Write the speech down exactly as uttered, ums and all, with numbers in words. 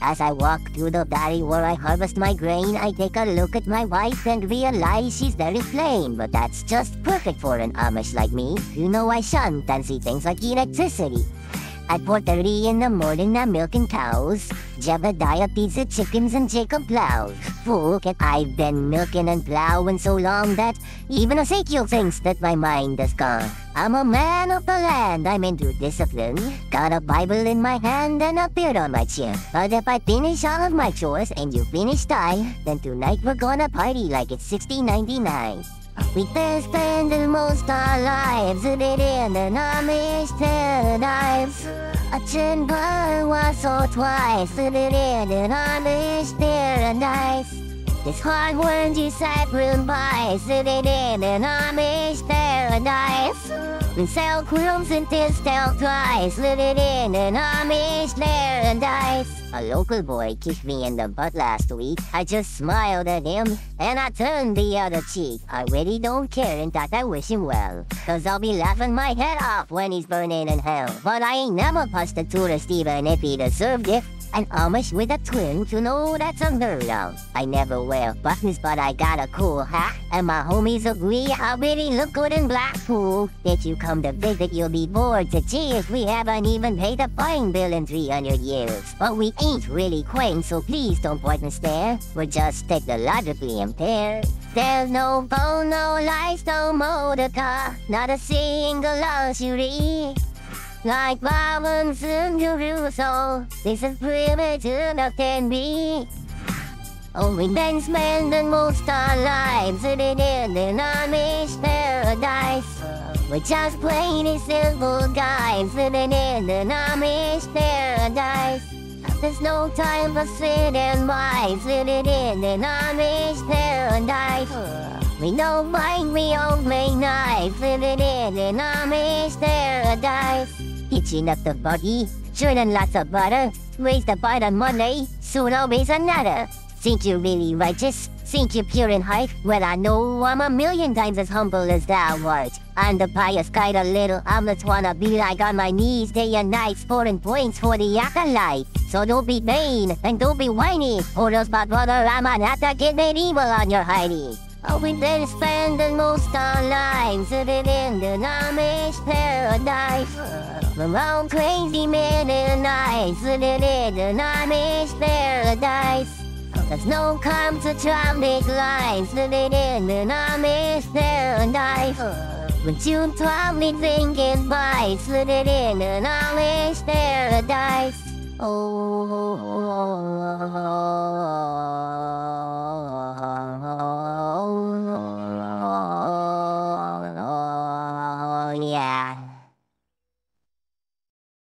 As I walk through the valley where I harvest my grain, I take a look at my wife and realize she's very plain. But that's just perfect for an Amish like me. You know I shun fancy things like electricity. At four thirty in the morning, I'm milking cows. Jebediah feeds the chickens and Jacob plows. Look at I've been milking and plowing so long that even Ezekiel thinks that my mind is gone. I'm a man of the land, I'm into discipline. Got a Bible in my hand and a beard on my chin. But if I finish all of my chores and you finish die, then tonight we're gonna party like it's sixteen ninety-nine. We can spend most our lives living in an Amish paradise. A chamber once or twice living in an Amish paradise. This hard-worn disciple buys living in an Amish paradise. We sell crumbs and tell twice living in an Amish paradise. A local boy kicked me in the butt last week. I just smiled at him and I turned the other cheek. I really don't care and thought I wish him well, cause I'll be laughing my head off when he's burning in hell. But I ain't never pushed a tourist even if he deserved it. An Amish with a twin, you know that's unheard of. I never wear buttons, but I got a cool hat. And my homies agree I really look good in Blackpool. If you come to visit, you'll be bored to tears. We haven't even paid a fine bill in three hundred years. But we ain't really quaint, so please don't point and stare. We're just technologically impaired. There's no phone, no lights, no motor car, not a single luxury. Like Robinson Crusoe, this is primitive enough can be. Oh, we've been spending most our lives living in an Amish paradise. We're just plain simple guys living in an Amish paradise. There's no time for sin and wives living in an Amish paradise. We don't mind, we don't make knives living in an Amish paradise. Hitching up the buggy, churning lots of butter, raise the bar on one day, soon I'll raise another. Think you're really righteous? Think you're pure in heart? Well, I know I'm a million times as humble as thou art. I'm the pious kind of little omelets wanna be like on my knees day and night, scoring points for the acolyte. So don't be vain and don't be whiny, or else my brother I'm an attack get medieval on your Heidi. Oh, we've been spending most our lives living in the Amish paradise. We're all crazy men and nights living in an Amish paradise. There's no calm to traffic lights living in an Amish paradise. When you probably thinking bites living in an Amish paradise. Oh.